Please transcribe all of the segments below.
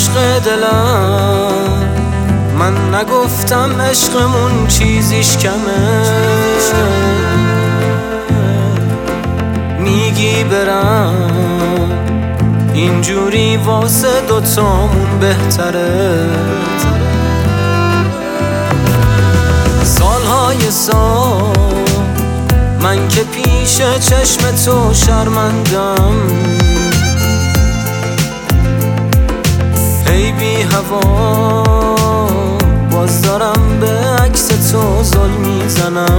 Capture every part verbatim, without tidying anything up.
عشق دلم، من نگفتم عشقمون چیزیش کمه. میگی برم اینجوری واسه دوتامون بهتره. سالهای سال من که پیش چشم تو شرمندم، هی بی هوا باز دارم به عکس تو زل میزنم.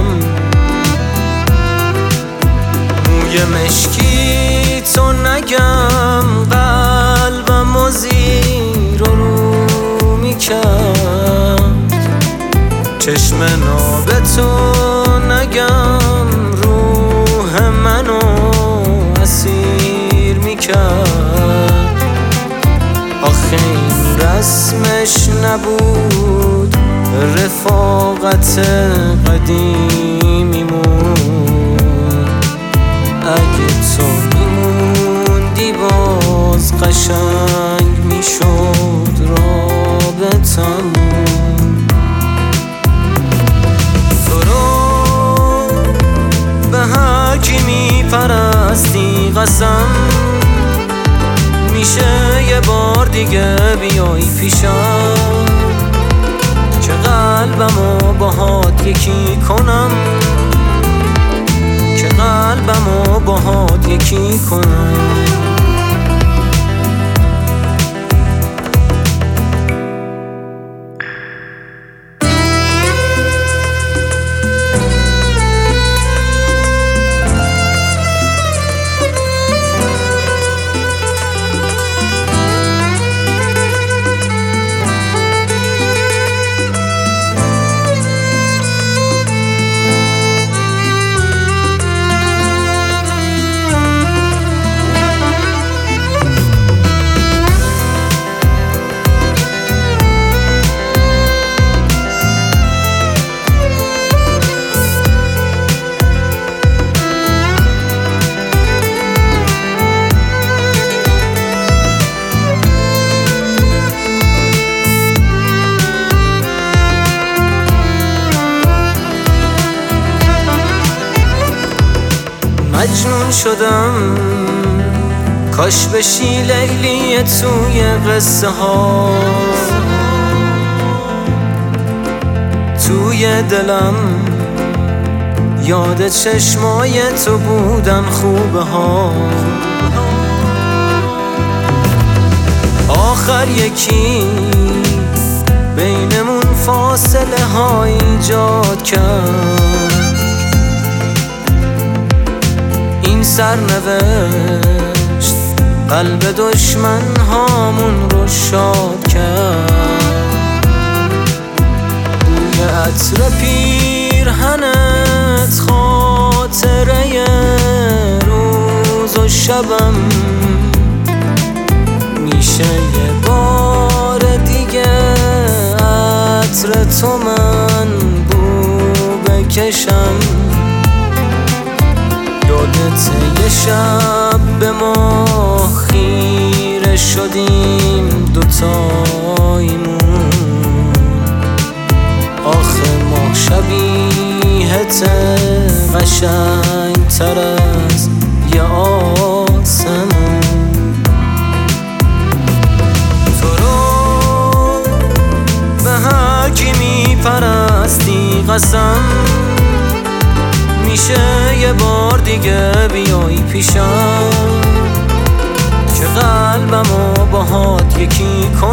موی مشکی تو نگم قلبم و زیر و رو میکرد، چشم ناب تو نگم روح منو اسیر میکرد. آخه این رسمش نبود رفاقت قدیمیمون، اگه تو میموندی باز قشنگ میشد رابطمون. تو رو به هر کی میپرستی قسم، میشه یه بار دیگه بیای پیشم که قلبمو باهات یکی کنم، که قلبمو باهات یکی کنم. مجنون شدم کاش بشی لیلی توی قصه ها، توی دلم یاد چشمای تو بودن خوبه ها. آخر یکی بینمون فاصله ها ایجاد کرد، این سرنوشت قلب دشمن هامون رو شاد کرد. بوی عطر پیرهنت خاطره روز و شبم، میشه یه بار دیگه عطر تو من بو بکشم. یادت یه شب به ما خیره شدیم دوتایمون، آخه ما شبیهت قشنگ تر از یه آسمون. تو رو به هر کی میپرستی قسم، میشه یه بار دیگه بیای پیشم که قلبمو باهات یکی کنم.